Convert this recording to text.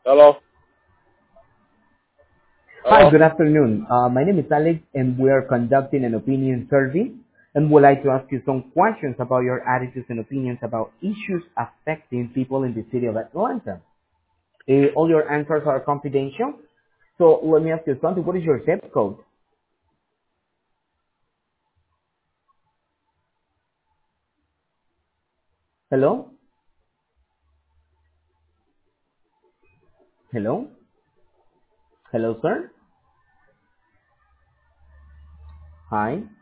Hello? Hi, Hello? good afternoon. My name is Alex, and we are conducting an opinion survey, and would like to ask you some questions about your attitudes and opinions about issues affecting people in the city of Atlanta. All your answers are confidential. So let me ask you something. What is your zip code? Hello? Hello? Hello, sir? Hi?